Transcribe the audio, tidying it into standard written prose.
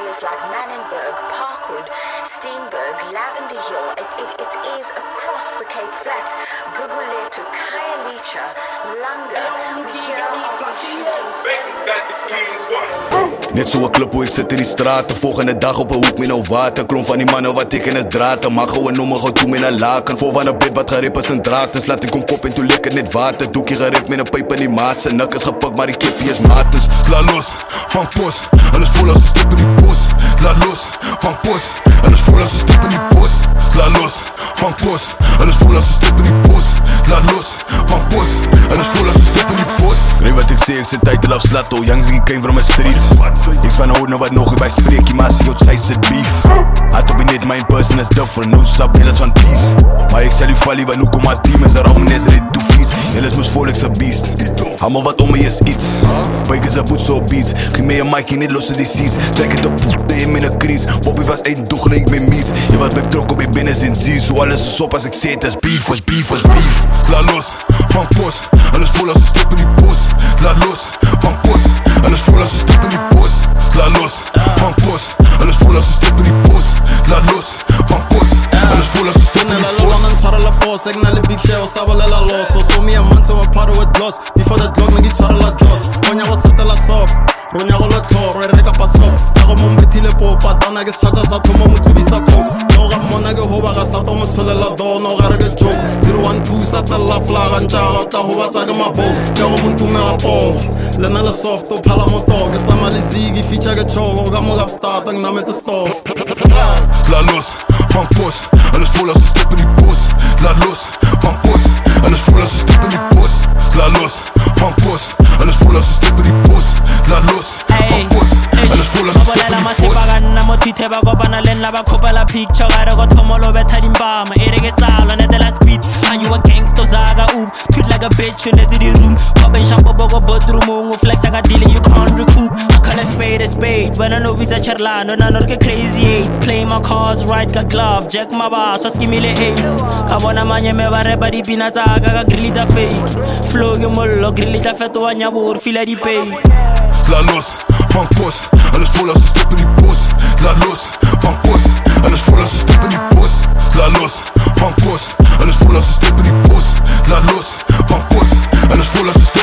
areas like Manenberg, Parkwood, Steenberg, Lavender Hill. It is across the Cape Flats, Guguletu, Khayelitsha, Langa. Here are the shootings. Net zo een club hoe ik zit in die straat. De volgende dag op een hoek met nou water. Klomp van die mannen wat ik in het draad. Maar gewoon noemen gewoon toe met een laken. Vol van een bed wat geript als een draad. Dus laat ik kom kop en toen lekker net water. Doekje geript met een pijp in die maat. Zijn nek is gepakt maar die kipje is maat. Dus laat los van post. Alles vol als een stip in die post. Laat los van post. Alles vol als een stip in die post. Laat los van post. Alles vol als een stip in die post. Laat los van post. Alles vol als een stip in die post. Weet wat ik zeg, ik zit tijd te laf slatto. Young zie ik came from my streets. Niks van hoor nou wat nog bij spreek. Maar zie jou zij zit beef. Had op je net, mijn person is different. No sabellas van peace. Maar ik zal u vallen, want nu kom als demons. Daarom is het te vies. Jullie moest voor ik ze beest. Allemaal wat om me is iets. Bikers a boet zo beats. Geef me een mic en niet losse disease. Trek het op poep, in mijn kries. Bobby was één toegelijk met mies. Je wat bij trok op je binnen in Z's. Zo alles is op als ik zit, is beef, was beef, was beef. Laat los van post. Alles vol als een stip in die post. Laat los van post. Alles vol als een stip in die post. Laat los van post. Alles vol als een stip in die post. Laat los van post. Alles vol als een stip in die post. Ik naar de big shell, sabalela los. So me a man to a part with loss. Before the dog, nigga try to la dross. Ronya was set la soft. Ronya go la tor, reka pa sop. Tago mo mbetile popa, dana ke chacha sa thomo mo tubisa koko. No ga mona ke hoba ga sa tomo tsholela do, no ga re ke joke. 012 sa ta la flaga ntsha ta hoba tsa ka mabo. Ke go muntu me ga po. Lena la soft to phala mo to, ke tsama le zigi feature ke choko, ga mo ga start ang na met the stove. Laat los van post. Alles vol als een stip in die post. Laat los van post. Alles vol als een stip in die post. Laat los van post. Alles vol als een stip in die post. Laat los van post. Alles vol als een stip in die post. na mothithe ba kopana le nna ba khopela picture ga re go thomolo betha dimpama e re ke sala ne the speed and you a gangster zaga tweet like a bitch in the room popping shampoo go bathroom flex like a deal you can't recoup I call a spade when I know it's a charlano na no get crazy play my cards right got glove jack my boss so give me the ace ka bona manye me ba re ba di pina tsa ka grill tsa fake flow ke mollo grill tsa fetoa nya bo feel di pay Laat los van post. Alles vol als een stip in die post. Laat los van post. Alles vol als een stip in die post. Laat los van post. Alles vol als een stip in die post. Laat los van post. Alles vol als een stip